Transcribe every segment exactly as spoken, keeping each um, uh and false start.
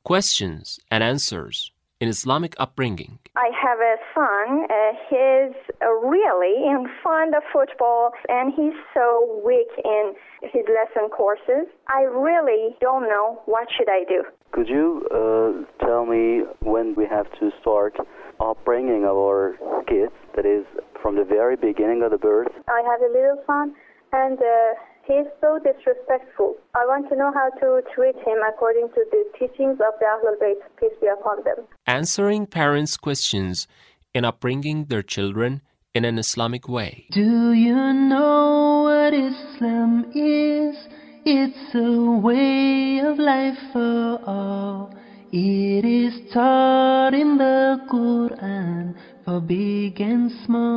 Questions and answers in Islamic upbringing. I have a son. Uh, he's uh, really in fond of football, and he's so weak in his lesson courses. I really don't know what should I do. Could you uh, tell me when we have to start upbringing our kids, that is, from the very beginning of the birth? I have a little son, and uh, he's so disrespectful. I want to know how to treat him according to the teachings of the Ahlul Bayt, peace be upon them. Answering parents' questions in upbringing their children in an Islamic way. Do you know what Islam is? It's a way of life for all. It is taught in the Quran for big and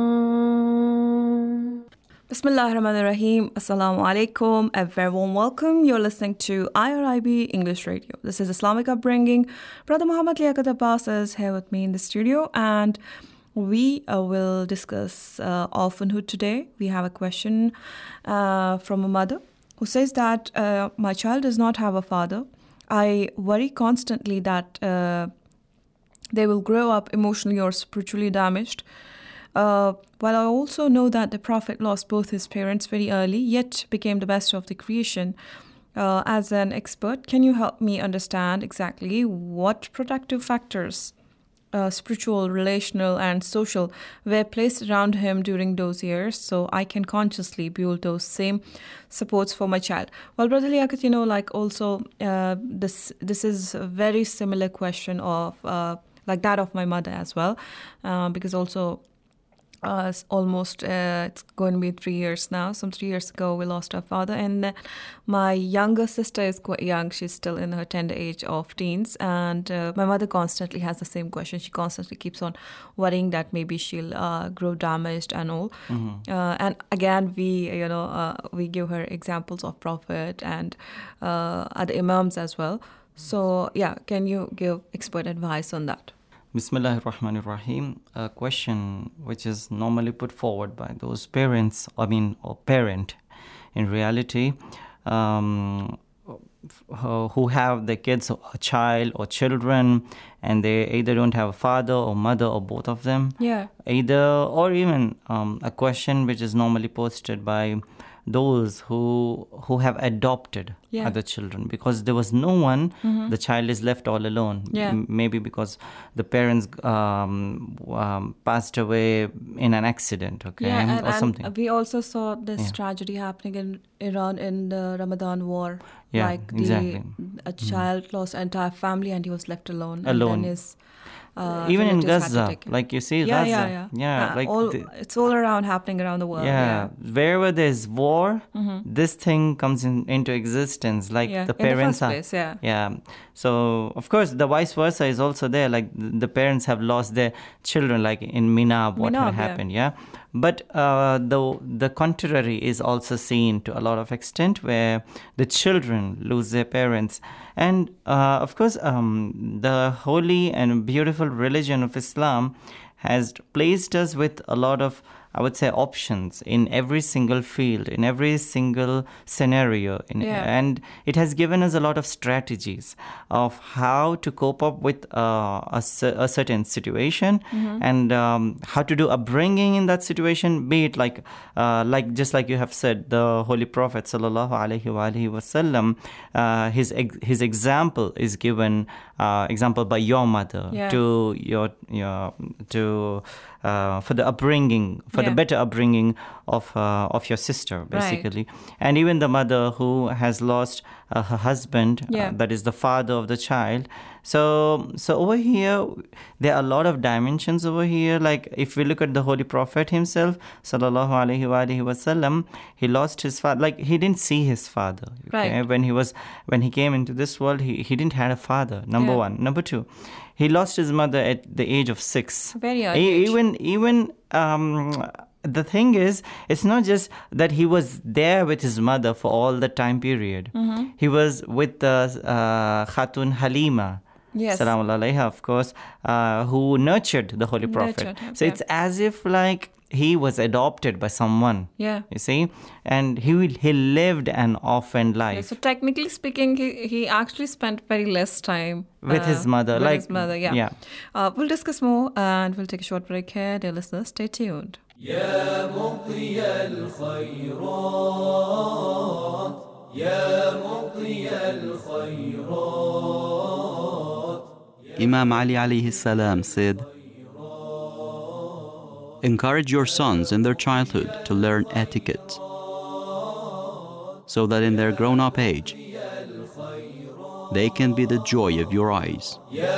small. Bismillah ar-Rahman ar-Rahim. Assalamu alaikum. A very warm welcome. You're listening to I R I B English Radio. This is Islamic Upbringing. Brother Muhammad Liaquat Abbas is here with me in the studio, and we uh, will discuss uh, orphanhood today. We have a question uh, from a mother who says that uh, my child does not have a father. I worry constantly that uh, they will grow up emotionally or spiritually damaged. Uh, while I also know that the Prophet lost both his parents very early, yet became the best of the creation. Uh, as an expert, can you help me understand exactly what protective factors, uh, spiritual, relational, and social, were placed around him during those years, so I can consciously build those same supports for my child? Well, Brother Liaquat, you know, like also uh, this this is a very similar question of uh, like that of my mother as well, uh, because also. Uh, it's almost, uh, it's going to be three years now. Some three years ago, we lost our father. And uh, my younger sister is quite young. She's still in her tender age of teens. And uh, my mother constantly has the same question. She constantly keeps on worrying that maybe she'll uh, grow damaged and all. Mm-hmm. Uh, and again, we, you know, uh, we give her examples of Prophet and uh, other imams as well. So, yeah, can you give expert advice on that? Bismillah ar-Rahman ar-Rahim. A question which is normally put forward by those parents, I mean, or parent, in reality, um, who have their kids, a child or children, and they either don't have a father or mother or both of them. Yeah. Either, or even um, a question which is normally posted by those who who have adopted yeah. other children, because there was no one, mm-hmm. the child is left all alone. Yeah. M- maybe because the parents um, um, passed away in an accident, okay, yeah, and, or and something. We also saw this yeah. tragedy happening in Iran in the Ramadan war. Yeah, like the, exactly. A child mm. lost entire family and he was left alone. Alone. And then his, uh, even in Gaza, like you see, yeah, Gaza. yeah, yeah, yeah. Uh, like all, the, it's all around happening around the world. Yeah, yeah. Wherever there's war, mm-hmm. this thing comes in, into existence. Like yeah. the parents in the are. first place, yeah. Yeah. So of course the vice versa is also there. Like the parents have lost their children, like in Minab, what Minab, had happened. Yeah. yeah? But uh, the the contrary is also seen to a lot of extent, where the children lose their parents. And uh, of course, um, the holy and beautiful religion of Islam has placed us with a lot of, I would say, options in every single field, in every single scenario. In, yeah. And it has given us a lot of strategies of how to cope up with uh, a, a certain situation, mm-hmm. and um, how to do upbringing in that situation, be it like, uh, like just like you have said, the Holy Prophet sallallahu alaihi wa alihi wasallam, uh, his, ex- his example is given, uh, example by your mother yeah. to your, your to Uh, for the upbringing, for yeah. the better upbringing of uh, of your sister, basically. Right. And even the mother who has lost uh, her husband, yeah. uh, that is the father of the child. So, so over here, there are a lot of dimensions over here. Like if we look at the Holy Prophet himself, sallallahu alaihi wa alihi wasallam, he lost his father. Like he didn't see his father. Okay? Right. When he was, when he came into this world, he, he didn't have a father. Number yeah. one. Number two, he lost his mother at the age of six. Very early e- age. Even, even, um, the thing is, it's not just that he was there with his mother for all the time period. Mm-hmm. He was with the uh, Khatun Halima. Yes. Salaam alayha, of course, uh, who nurtured the Holy Prophet. Nurtured him, so yeah. it's as if like he was adopted by someone. Yeah. You see, and he he lived an orphan life. Yeah, so technically speaking, he, he actually spent very less time with uh, his mother. With like his mother, yeah. yeah. Uh, we'll discuss more and we'll take a short break here. Dear listeners, stay tuned. يا مضي الخيرات يا مضي الخيرات. Imam Ali alayhi salam said, encourage your sons in their childhood to learn etiquette, so that in their grown-up age, they can be the joy of your eyes.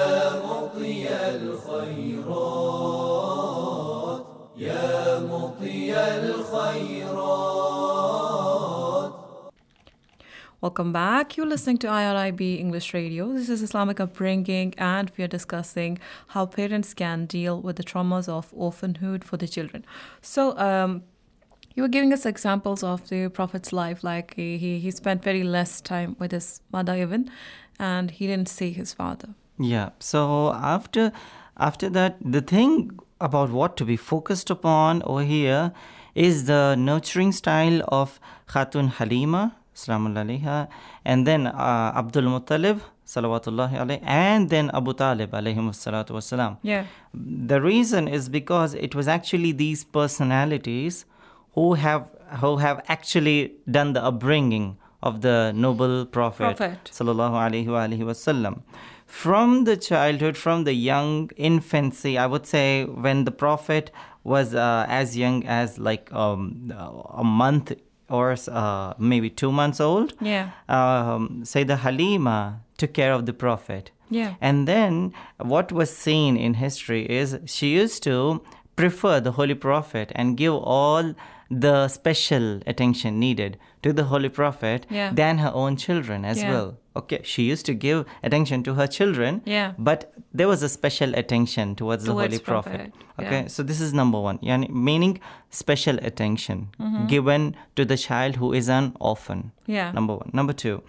Welcome back. You're listening to I R I B English Radio. This is Islamic Upbringing, and we are discussing how parents can deal with the traumas of orphanhood for the children. So, um, you were giving us examples of the Prophet's life, like he, he, he spent very less time with his mother even, and he didn't see his father. Yeah. So after after that, the thing about what to be focused upon over here is the nurturing style of Khatun Halima, Salamun alayha, and then uh, Abdul Muttalib, salawatullahi alayhi, and then Abu Talib, alayhim salatu wasalam. Yeah. The reason is because it was actually these personalities who have who have actually done the upbringing of the noble Prophet, Prophet. sallallahu alayhi wa alihi wasallam. From the childhood, from the young infancy, I would say when the Prophet was uh, as young as like um, a month or uh, maybe two months old, Yeah. um, Sayyidah Halima took care of the Prophet. Yeah. And then what was seen in history is she used to prefer the Holy Prophet and give all the special attention needed to the Holy Prophet Yeah. than her own children as Yeah. well. Okay, she used to give attention to her children, Yeah. but there was a special attention towards, the Towards Holy Prophet. Prophet, Okay, yeah. so this is number one, yani meaning special attention given to the child who is an orphan. Yeah. Number one. Number two,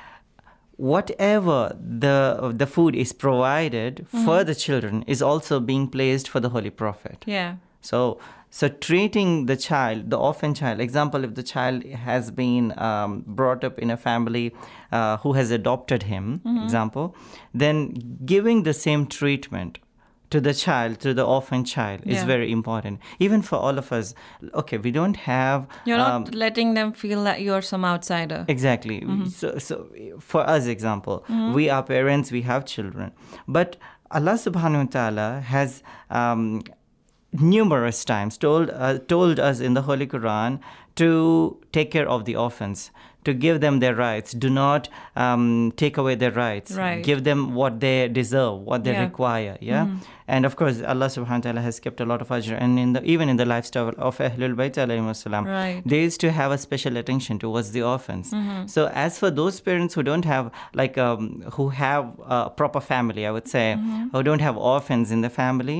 whatever the the food is provided for the children is also being placed for the Holy Prophet. Yeah. So, so treating the child, the orphan child, example, if the child has been um, brought up in a family uh, who has adopted him, example, then giving the same treatment to the child, to the orphan child, is Yeah. very important. Even for all of us, okay, we don't have... You're um, not letting them feel that you're some outsider. Exactly. So, so for us, example, we are parents, we have children. But Allah subhanahu wa ta'ala has um, numerous times told, uh, told us in the Holy Quran to take care of the orphans, to give them their rights. Do not um, take away their rights. Right. Give them what they deserve, what they Yeah. require. Yeah. And of course, Allah subhanahu wa ta'ala has kept a lot of ajr. And in the, even in the lifestyle of Ahlul Bayt alayhim wassalam, Right. they used to have a special attention towards the orphans. So as for those parents who don't have, like, um, who have a proper family, I would say, who don't have orphans in the family,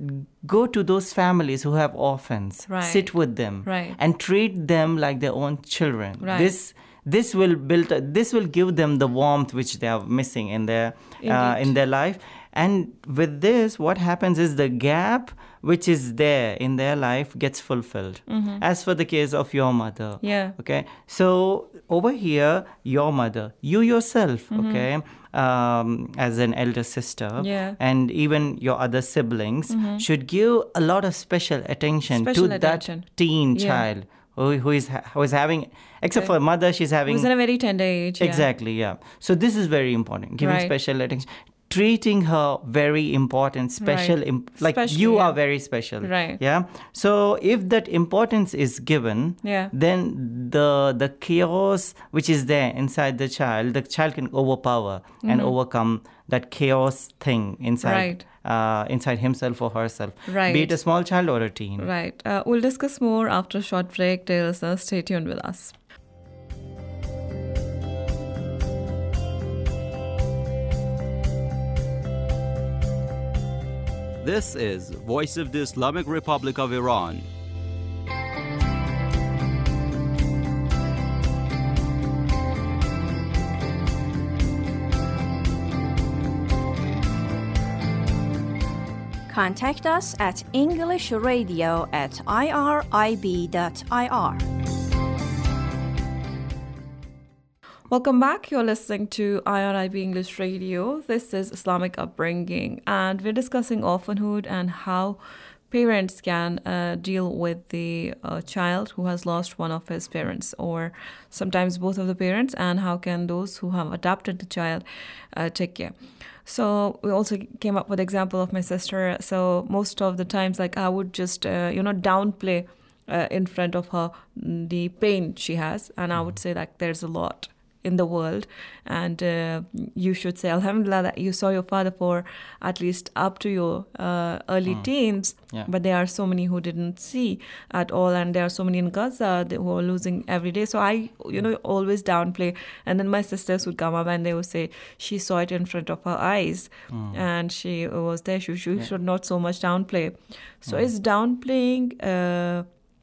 go to those families who have orphans. Right. Sit with them. Right. And treat them like their own children. Right. This this will build. This will give them the warmth which they are missing in their uh, Indeed. in their life. And with this, what happens is the gap which is there in their life gets fulfilled. As for the case of your mother. Yeah. Okay. So over here, your mother, you yourself, okay, um, as an elder sister, Yeah. and even your other siblings should give a lot of special attention Special to attention. that teen Yeah. child who, who is ha- who is having, except for mother, she's having Who's in a very tender age. yeah. exactly, yeah. So this is very important. Giving Right. special attention. Treating her very important, special, Right. imp- like Special, you yeah. are very special. Right. Yeah. So if that importance is given, Yeah. then the the chaos which is there inside the child, the child can overpower and overcome that chaos thing inside, Right. uh, inside himself or herself. Right. Be it a small child or a teen. Right. Uh, we'll discuss more after a short break. Dear listeners, stay tuned with us. This is Voice of the Islamic Republic of Iran. Contact us at englishradio at irib dot I R. Welcome back. You're listening to I R I B English Radio. This is Islamic Upbringing, and we're discussing orphanhood and how parents can uh, deal with the uh, child who has lost one of his parents, or sometimes both of the parents, and how can those who have adopted the child uh, take care. So we also came up with example of my sister. So most of the times, like I would just, uh, you know, downplay uh, in front of her the pain she has, and I would say like there's a lot in the world, and uh, you should say Alhamdulillah that you saw your father for at least up to your uh, early mm. teens, yeah. but there are so many who didn't see at all, and there are so many in Gaza who are losing every day. So I, you know, always downplay, and then my sisters would come up and they would say she saw it in front of her eyes, mm. and she was there. She, she yeah. should not so much downplay. So mm. it's downplaying uh,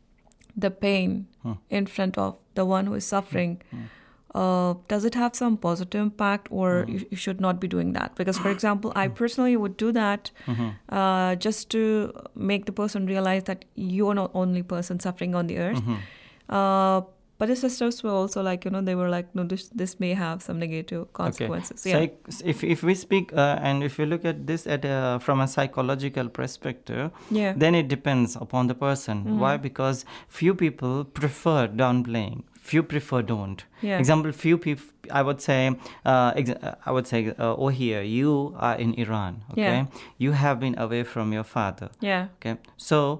the pain mm. in front of the one who is suffering. Mm. Uh, does it have some positive impact, or mm. you, you should not be doing that? Because, for example, I personally would do that mm-hmm. uh, just to make the person realize that you're not only person suffering on the earth. Mm-hmm. Uh, but the sisters were also like, you know, they were like, no, this, this may have some negative consequences. Okay. Yeah. So if if we speak uh, and if you look at this at a, from a psychological perspective, yeah. then it depends upon the person. Mm-hmm. Why? Because few people prefer downplaying. Few prefer don't. Yeah. Example, few people, I would say, uh, ex- I would say, uh, oh here, you are in Iran, okay? Yeah. You have been away from your father. Yeah. Okay. So,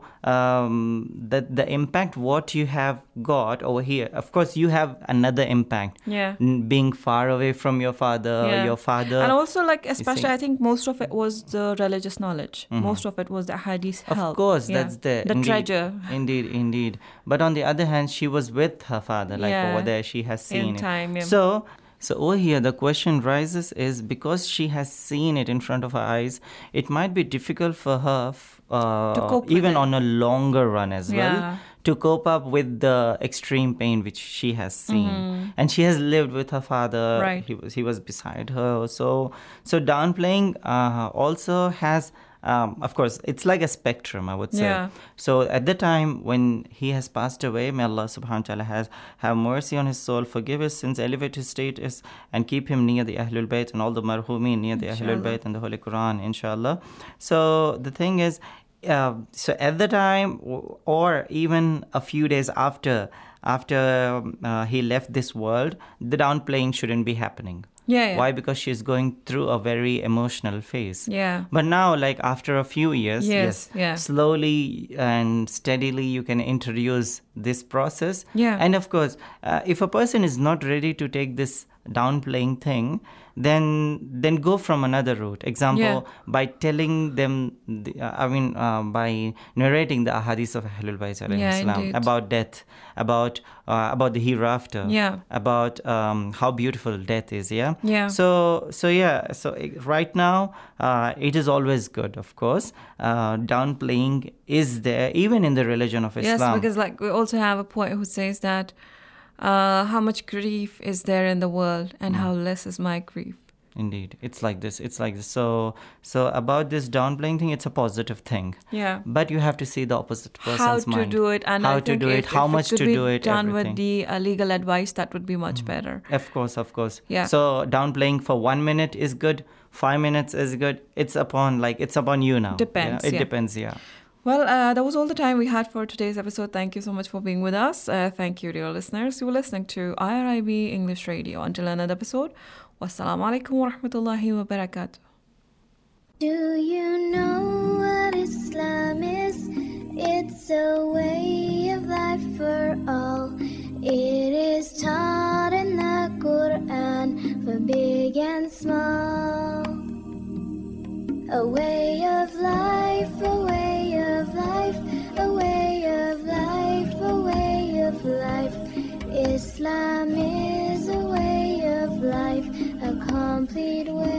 um, the, the impact what you have got over here, of course, you have another impact. Yeah. N- being far away from your father, yeah. your father. And also, like, especially, I think most of it was the religious knowledge. Mm-hmm. Most of it was the hadith help. Of course, yeah. that's there. The indeed, treasure. Indeed, indeed. But on the other hand, she was with her father, like yeah. over there, she has seen in it. Time, yeah. So, so over here, the question rises is because she has seen it in front of her eyes, it might be difficult for her, f- uh, to cope even with on a longer run as yeah. well, to cope up with the extreme pain which she has seen. Mm-hmm. And she has lived with her father. Right. He was he was beside her. So, so downplaying uh, also has. Um, of course, it's like a spectrum, I would say. Yeah. So at the time when he has passed away, may Allah subhanahu wa ta'ala has, have mercy on his soul, forgive his sins, elevate his status, and keep him near the Ahlul Bayt and all the marhumin near the Ahlul Bayt and the Holy Quran, inshallah. So the thing is, uh, so at the time, or even a few days after, after uh, he left this world, the downplaying shouldn't be happening. Yeah, yeah. Why? Because she's going through a very emotional phase. Yeah. But now, like after a few years, yes, yes yeah. slowly and steadily you can introduce this process. Yeah. And of course, uh, if a person is not ready to take this downplaying thing, then then go from another route. Example, yeah. by telling them, the, uh, I mean, uh, by narrating the ahadith of Ahlul Bayt yeah, Islam about death, about uh, about the hereafter, yeah. about um, how beautiful death is. Yeah. Yeah. So so yeah. So right now, uh, it is always good. Of course, uh, downplaying is there even in the religion of Islam. Yes, because like we also have a poet who says that. Uh, how much grief is there in the world, and mm. how less is my grief. Indeed, it's like this. It's like this. So, so about this downplaying thing, it's a positive thing. Yeah. But you have to see the opposite person's how to mind. do it, and how I to think do if, it, how if much it to be do it. Done everything. with the uh, legal advice, that would be much mm. better. Of course, of course. Yeah. So downplaying for one minute is good. Five minutes is good. It's upon like it's upon you now. Depends. Yeah? It yeah. depends. Yeah. Well, uh, that was all the time we had for today's episode. Thank you so much for being with us. Uh, thank you, dear listeners. You were listening to I R I B English Radio. Until another episode, wassalamu alaikum wa rahmatullahi wa barakatuh. Do you know what Islam is? It's a way of life for all. It is taught in the Quran for big and small. A way of life, a way of life, a way of life, a way of life. Islam is a way of life, a complete way.